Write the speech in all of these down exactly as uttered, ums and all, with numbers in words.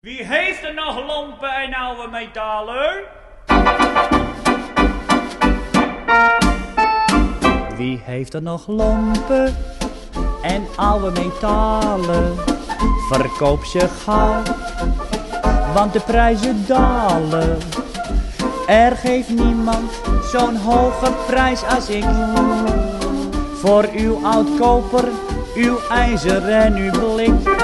Wie heeft er nog lompen en oude metalen? Wie heeft er nog lompen en oude metalen? Verkoop ze gauw, want de prijzen dalen. Er geeft niemand zo'n hoge prijs als ik voor uw oud-koper, uw ijzer en uw blik.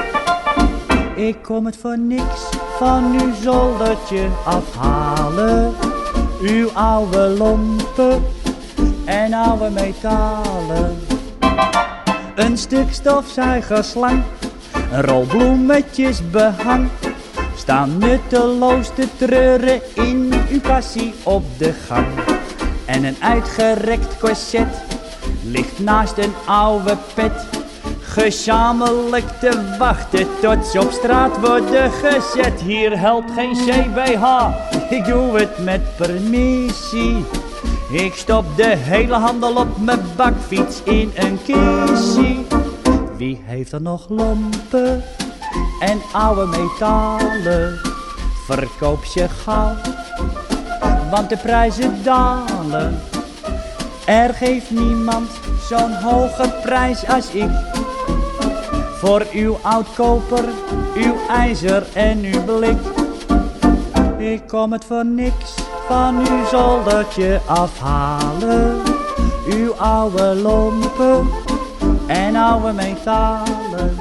Ik kom het voor niks van uw zoldertje afhalen. Uw oude lompen en oude metalen. Een stuk stofzuigerslang, een rol bloemetjes behang, staan nutteloos te treuren in uw passie op de gang. En een uitgerekt corset ligt naast een oude pet, gezamenlijk te wachten tot ze op straat worden gezet. Hier helpt geen C B H, ik doe het met permissie. Ik stop de hele handel op mijn bakfiets in een kistje. Wie heeft er nog lompen en oude metalen? Verkoop ze gauw, want de prijzen dalen. Er geeft niemand zo'n hoge prijs als ik voor uw oud-koper, uw ijzer en uw blik. Ik kom het voor niks van uw zoldertje afhalen. Uw oude lompen en oude metalen.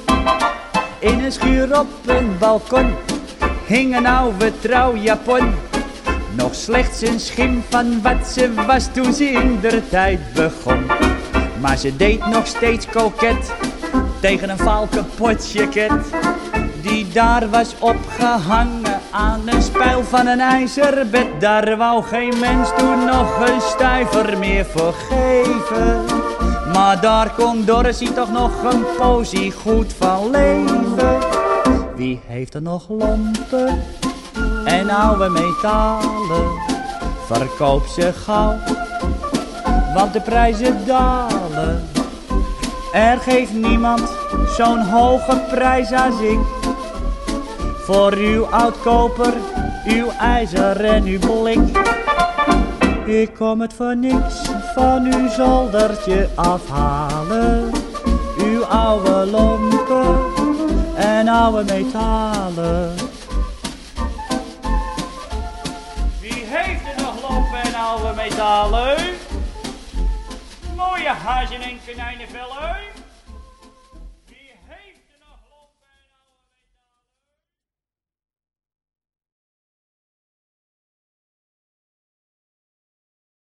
In een schuur op een balkon hing een oude trouwjapon. Nog slechts een schim van wat ze was toen ze in der tijd begon. Maar ze deed nog steeds koket tegen een vaal kapot jacket, die daar was opgehangen aan een spijl van een ijzerbed. Daar wou geen mens toen nog een stuiver meer voor geven. Maar daar kon Dorothy toch nog een posie goed van leven. Wie heeft er nog lompen en oude metalen? Verkoop ze gauw, want de prijzen dalen. Er geeft niemand zo'n hoge prijs als ik voor uw oud-koper, uw ijzer en uw blik. Ik kom het voor niks van uw zoldertje afhalen. Uw oude lompen en oude metalen. Wie heeft er nog lompen en oude metalen? Mooie hazen en konijnenvellen.